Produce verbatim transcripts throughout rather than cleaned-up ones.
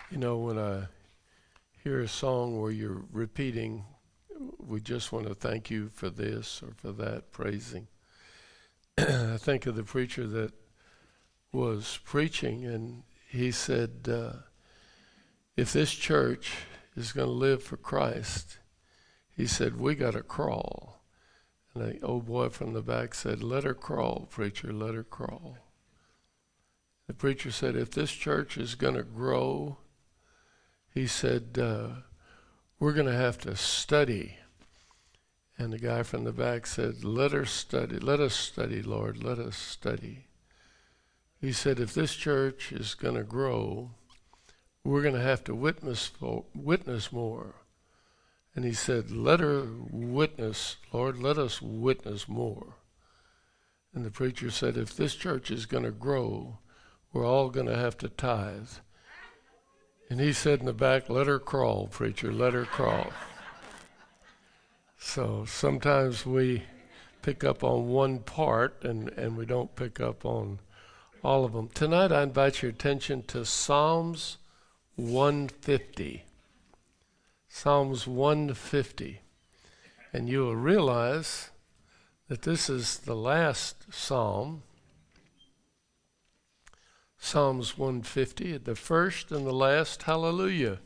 You know, when I hear a song where you're repeating, we just want to thank you for this or for that, praising. I think of the preacher that was preaching, and he said, uh, if this church is going to live for Christ, he said, we got to crawl. And the old boy from the back said, let her crawl, preacher, let her crawl. The preacher said, if this church is going to grow, he said, uh, we're going to have to study. And the guy from the back said, let her study. Let us study, Lord. Let us study. He said, if this church is going to grow, we're going to have to witness, witness more. And he said, let her witness, Lord, let us witness more. And the preacher said, if this church is going to grow, we're all going to have to tithe. And he said in the back, let her crawl, preacher, let her crawl. So sometimes we pick up on one part and, and we don't pick up on all of them. Tonight I invite your attention to Psalms one fifty. Psalms one fifty. And you will realize that this is the last psalm. Psalms one fifty, the first and the last, hallelujah.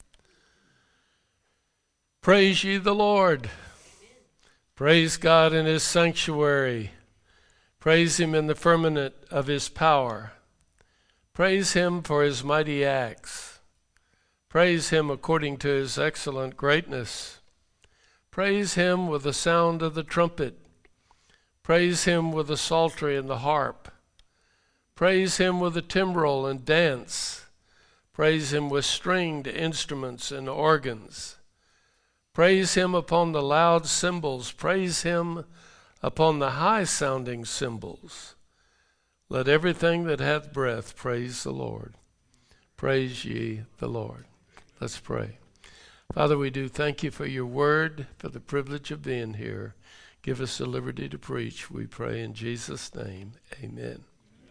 Praise ye the Lord. Praise God in his sanctuary. Praise him in the firmament of his power. Praise him for his mighty acts. Praise him according to his excellent greatness. Praise him with the sound of the trumpet. Praise him with the psaltery and the harp. Praise him with the timbrel and dance. Praise him with stringed instruments and organs. Praise him upon the loud cymbals. Praise him upon the high-sounding cymbals. Let everything that hath breath praise the Lord. Praise ye the Lord. Let's pray. Father, we do thank you for your word, for the privilege of being here. Give us the liberty to preach, we pray in Jesus' name. Amen.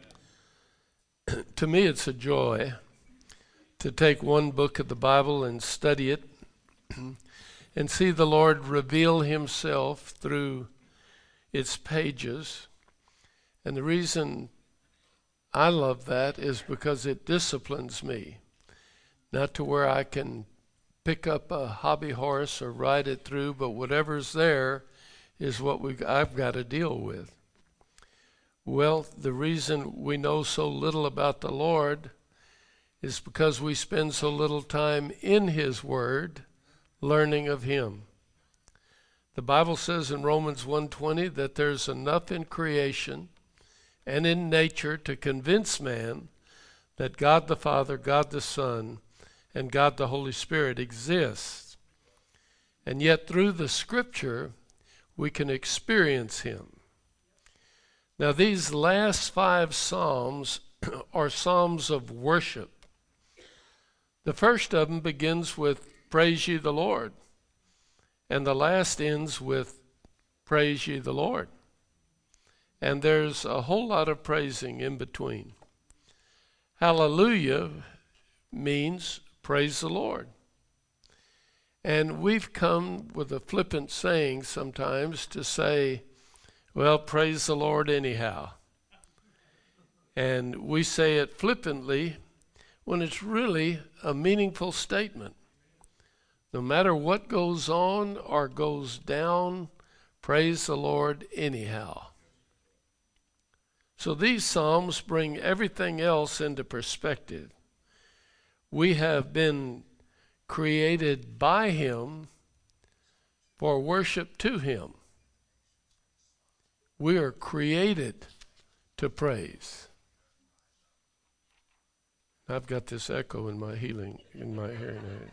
To me, it's a joy to take one book of the Bible and study it and see the Lord reveal himself through its pages. And the reason I love that is because it disciplines me, not to where I can pick up a hobby horse or ride it through, but whatever's there is what we I've got to deal with. Well, the reason we know so little about the Lord is because we spend so little time in his word learning of him. The Bible says in Romans one twenty that there's enough in creation and in nature to convince man that God the Father, God the Son, and God the Holy Spirit exist. And yet through the Scripture, we can experience him. Now these last five Psalms are Psalms of worship. The first of them begins with Praise ye the Lord. And the last ends with Praise ye the Lord. And there's a whole lot of praising in between. Hallelujah means praise the Lord. And we've come with a flippant saying sometimes to say, well, praise the Lord anyhow. And we say it flippantly when it's really a meaningful statement. No matter what goes on or goes down, praise the Lord anyhow. So these Psalms bring everything else into perspective. We have been created by him for worship to him. We are created to praise. I've got this echo in my healing, in my hearing aid.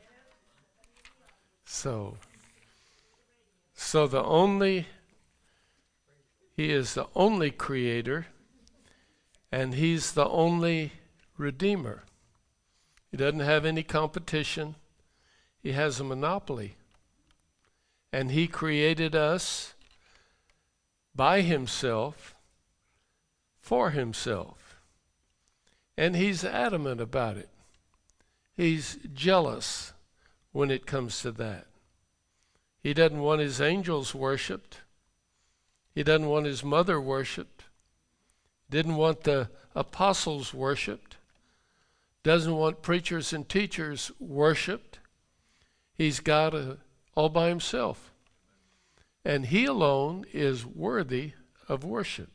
So, so the only, he is the only creator, and he's the only redeemer. He doesn't have any competition. He has a monopoly. And he created us by himself, for himself. And he's adamant about it. He's jealous when it comes to that. He doesn't want his angels worshipped. He doesn't want his mother worshipped. Didn't want the apostles worshipped. Doesn't want preachers and teachers worshipped. He's God uh, all by himself. And he alone is worthy of worship.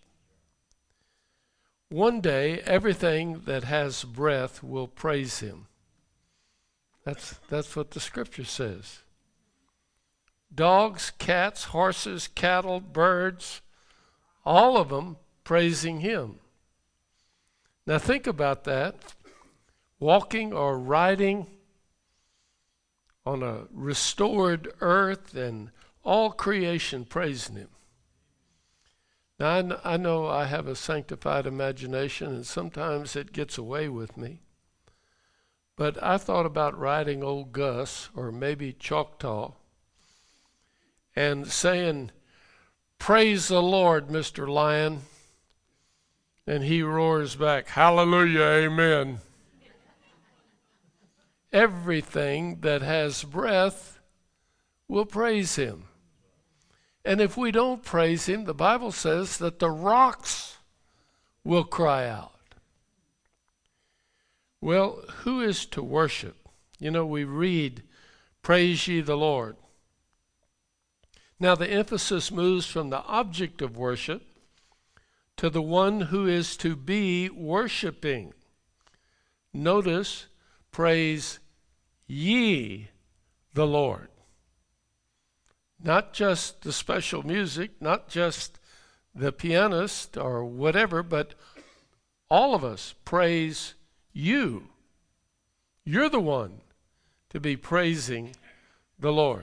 One day, everything that has breath will praise him. That's, that's what the scripture says. Dogs, cats, horses, cattle, birds, all of them praising him. Now think about that. Walking or riding on a restored earth and all creation praising him. Now I, kn- I know I have a sanctified imagination and sometimes it gets away with me. But I thought about riding old Gus or maybe Choctaw and saying, "Praise the Lord, Mister Lion." And he roars back, "Hallelujah, amen." Everything that has breath will praise him. And if we don't praise him, the Bible says that the rocks will cry out. Well, who is to worship? You know, we read, "Praise ye the Lord." Now the emphasis moves from the object of worship to the one who is to be worshiping. Notice, praise ye the Lord. Not just the special music, not just the pianist or whatever, but all of us praise you. You're the one to be praising the Lord.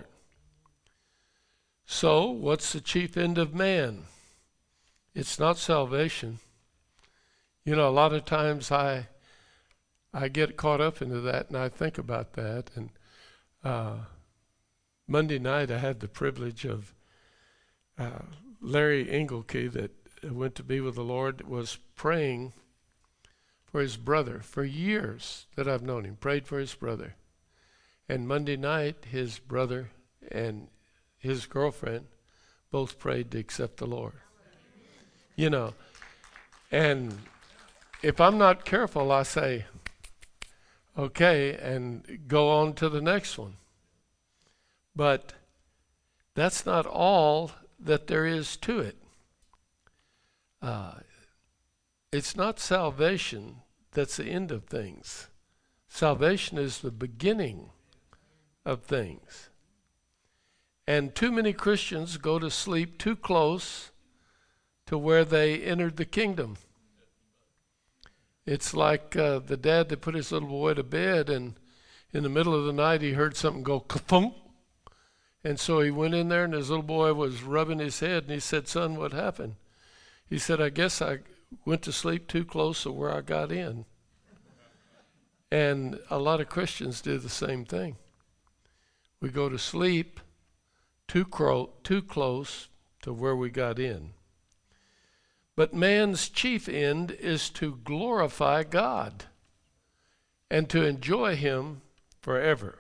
So, what's the chief end of man? It's not salvation. You know, a lot of times I I get caught up into that and I think about that. And uh, Monday night I had the privilege of uh, Larry Engelke, that went to be with the Lord, was praying for his brother for years that I've known him. Prayed for his brother. And Monday night his brother and his girlfriend both prayed to accept the Lord. You know, and if I'm not careful, I say, okay, and go on to the next one. But that's not all that there is to it. Uh, it's not salvation that's the end of things. Salvation is the beginning of things. And too many Christians go to sleep too close to where they entered the kingdom. It's like uh, the dad that put his little boy to bed, and in the middle of the night he heard something go ka-thump. And so he went in there and his little boy was rubbing his head and he said, "Son, what happened?" He said, "I guess I went to sleep too close to where I got in." And a lot of Christians do the same thing. We go to sleep too, cro- too close to where we got in. But man's chief end is to glorify God and to enjoy him forever.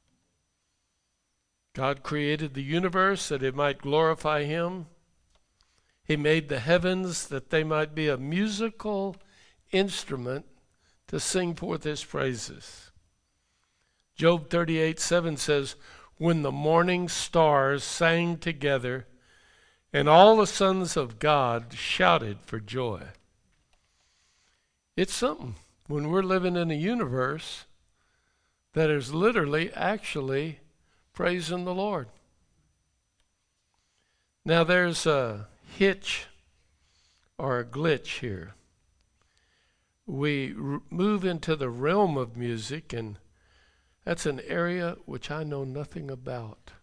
God created the universe that it might glorify him. He made the heavens that they might be a musical instrument to sing forth his praises. Job thirty-eight seven says, "When the morning stars sang together, and all the sons of God shouted for joy." It's something when we're living in a universe that is literally, actually praising the Lord. Now there's a hitch or a glitch here. We r- move into the realm of music, and that's an area which I know nothing about.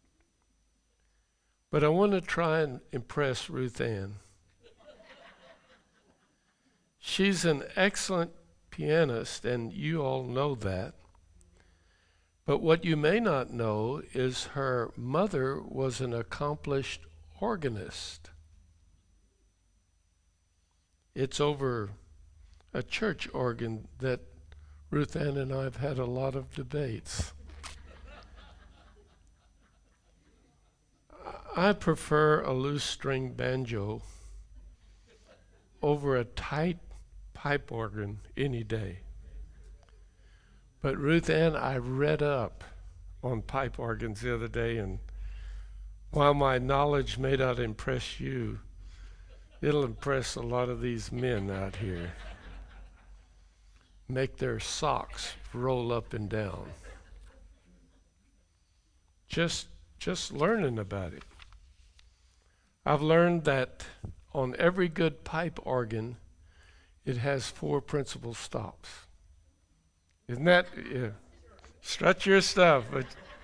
But I want to try and impress Ruth Ann. She's an excellent pianist, and you all know that. But what you may not know is her mother was an accomplished organist. It's over a church organ that Ruth Ann and I have had a lot of debates. I prefer a loose string banjo over a tight pipe organ any day. But Ruth Ann, I read up on pipe organs the other day, and while my knowledge may not impress you, it'll impress a lot of these men out here. Make their socks roll up and down. Just, just learning about it. I've learned that on every good pipe organ, it has four principal stops. Isn't that, yeah, stretch your stuff. But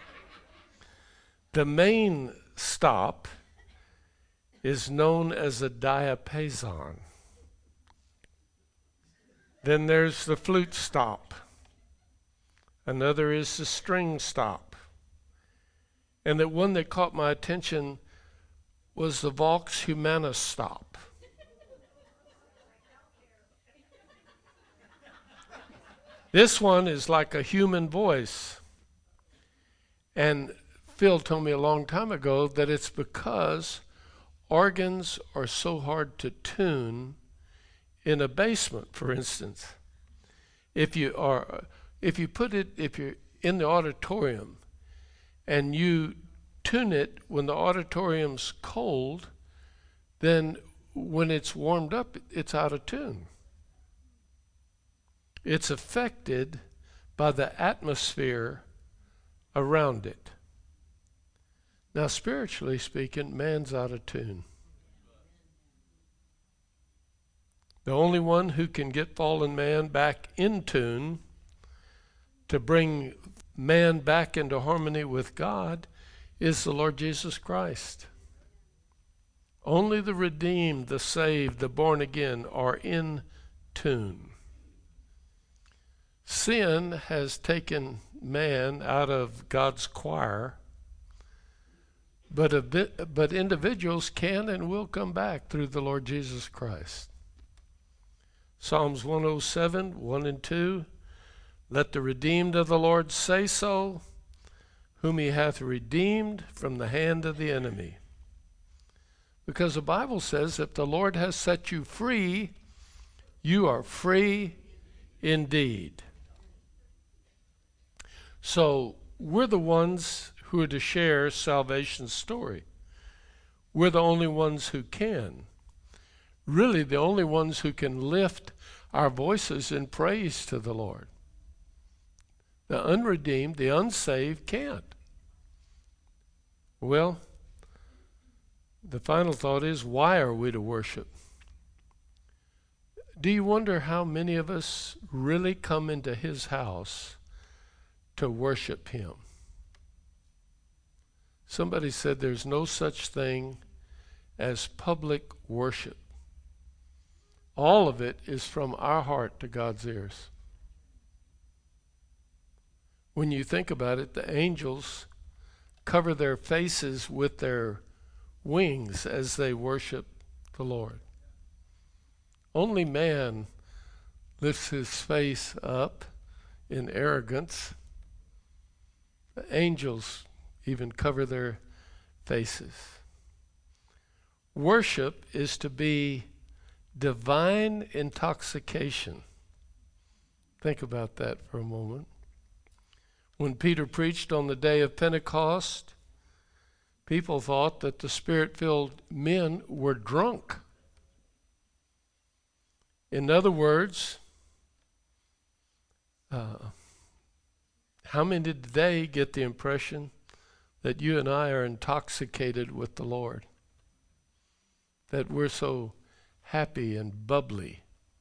the main stop is known as a diapason. Then there's the flute stop. Another is the string stop. And the one that caught my attention was the Vox Humana stop. This one is like a human voice. And Phil told me a long time ago that it's because organs are so hard to tune in a basement, for instance. If you are, if you put it, if you're in the auditorium and you tune it when the auditorium's cold, then when it's warmed up, it's out of tune. It's affected by the atmosphere around it. Now, spiritually speaking, man's out of tune. The only one who can get fallen man back in tune to bring man back into harmony with God is the Lord Jesus Christ. Only the redeemed, the saved, the born again are in tune. Sin has taken man out of God's choir, but a bit, but individuals can and will come back through the Lord Jesus Christ. Psalms one oh seven, one and two, let the redeemed of the Lord say so, whom he hath redeemed from the hand of the enemy. Because the Bible says if the Lord has set you free, you are free indeed. So we're the ones who are to share salvation's story. We're the only ones who can. Really the only ones who can lift our voices in praise to the Lord. The unredeemed, the unsaved can't. Well, the final thought is, why are we to worship? Do you wonder how many of us really come into his house to worship him? Somebody said there's no such thing as public worship. All of it is from our heart to God's ears. When you think about it, the angels cover their faces with their wings as they worship the Lord. Only man lifts his face up in arrogance. The angels even cover their faces. Worship is to be divine intoxication. Think about that for a moment. When Peter preached on the day of Pentecost, people thought that the Spirit-filled men were drunk. In other words, uh, how many today get the impression that you and I are intoxicated with the Lord? That we're so happy and bubbly?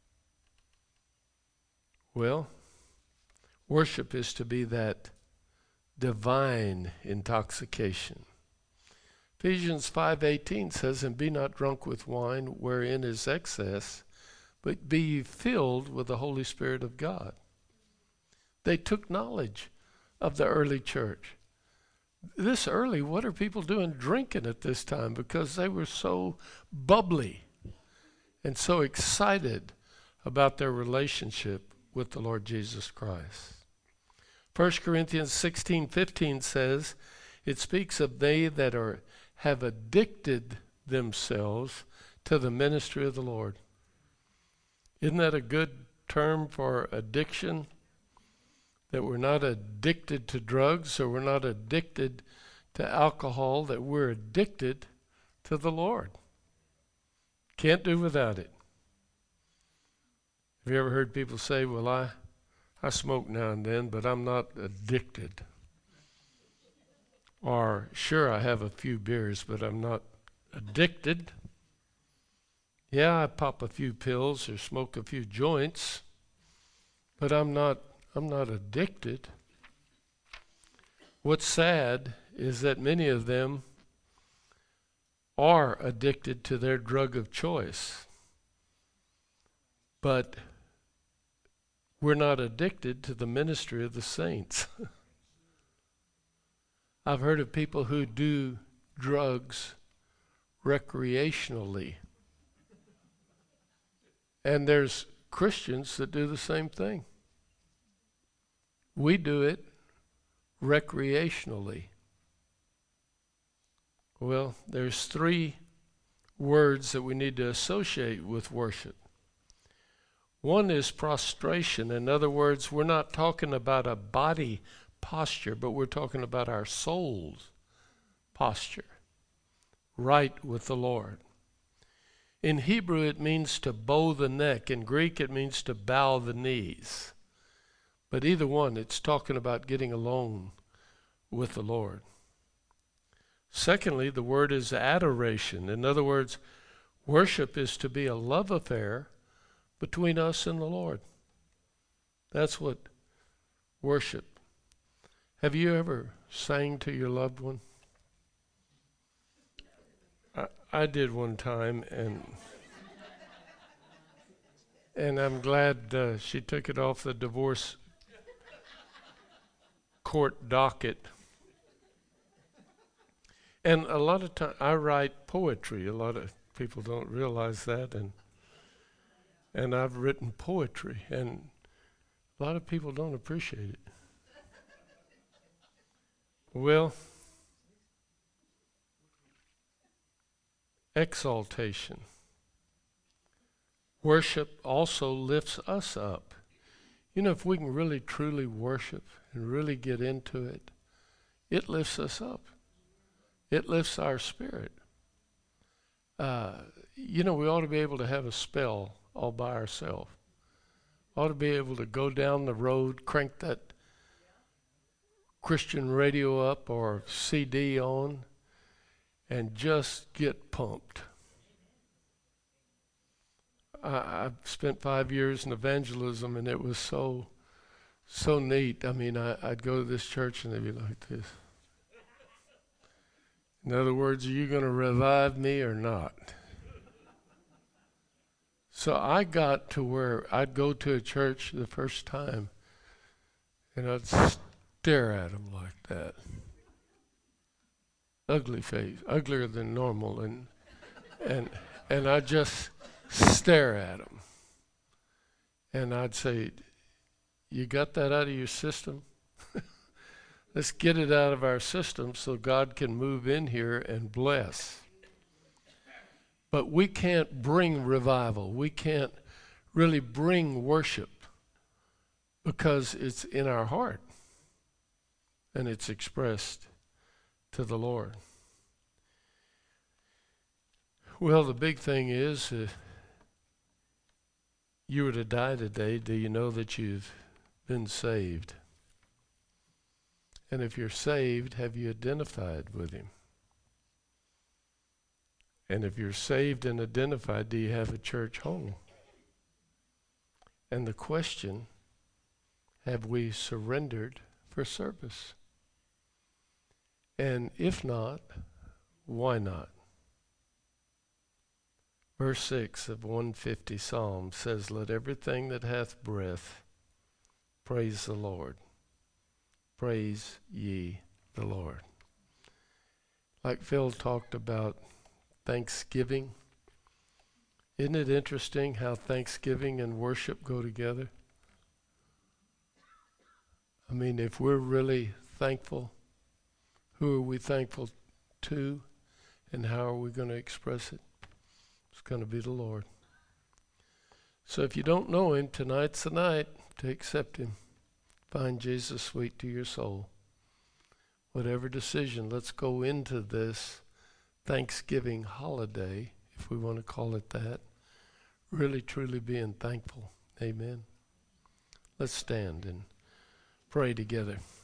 Well, worship is to be that divine intoxication. Ephesians five eighteen says, and be not drunk with wine wherein is excess, but be ye filled with the Holy Spirit of God. They took knowledge of the early church. This early, what are people doing drinking at this time? Because they were so bubbly and so excited about their relationship with the Lord Jesus Christ. First Corinthians sixteen fifteen says, it speaks of they that are have addicted themselves to the ministry of the Lord. Isn't that a good term for addiction? That we're not addicted to drugs, or we're not addicted to alcohol, that we're addicted to the Lord. Can't do without it. Have you ever heard people say, well, I, I smoke now and then, but I'm not addicted? Or, sure, I have a few beers, but I'm not addicted. Yeah, I pop a few pills or smoke a few joints, but I'm not I'm not addicted. What's sad is that many of them are addicted to their drug of choice, but we're not addicted to the ministry of the saints. I've heard of people who do drugs recreationally. And there's Christians that do the same thing. We do it recreationally. Well, there's three words that we need to associate with worship. One is prostration. In other words, we're not talking about a body posture, but we're talking about our soul's posture, right with the Lord. In Hebrew, it means to bow the neck. In Greek, it means to bow the knees. But either one, it's talking about getting alone with the Lord. Secondly, the word is adoration. In other words, worship is to be a love affair between us and the Lord. That's what worship. Have you ever sang to your loved one? I, I did one time, and and I'm glad uh, she took it off the divorce court docket. And a lot of times I write poetry. A lot of people don't realize that, and and I've written poetry, and a lot of people don't appreciate it. Well, exaltation. Worship also lifts us up. You know, if we can really truly worship and really get into it, it lifts us up. It lifts our spirit. Uh, you know, we ought to be able to have a spell all by ourselves. Ought to be able to go down the road, crank that Christian radio up or C D on, and just get pumped. I, I've spent five years in evangelism, and it was so, so neat. I mean, I, I'd go to this church, and they'd be like this. In other words, are you going to revive me or not? So I got to where I'd go to a church the first time, and I'd stare at them like that. Ugly face, uglier than normal, and and and I'd just stare at them. And I'd say, you got that out of your system? Let's get it out of our system so God can move in here and bless. But we can't bring revival. We can't really bring worship because it's in our heart and it's expressed to the Lord. Well, the big thing is, uh, you were to die today, do you know that you've been saved? And if you're saved, have you identified with him? And if you're saved and identified, do you have a church home? And the question, have we surrendered for service? And if not, why not? Verse six of one fifty Psalm says, let everything that hath breath praise the Lord. Praise ye the Lord. Like Phil talked about Thanksgiving. Isn't it interesting how Thanksgiving and worship go together? I mean, if we're really thankful, who are we thankful to, and how are we going to express it? It's going to be the Lord. So if you don't know him, tonight's the night to accept him. Find Jesus sweet to your soul. Whatever decision, let's go into this Thanksgiving holiday, if we want to call it that, really truly being thankful. Amen. Let's stand and pray together.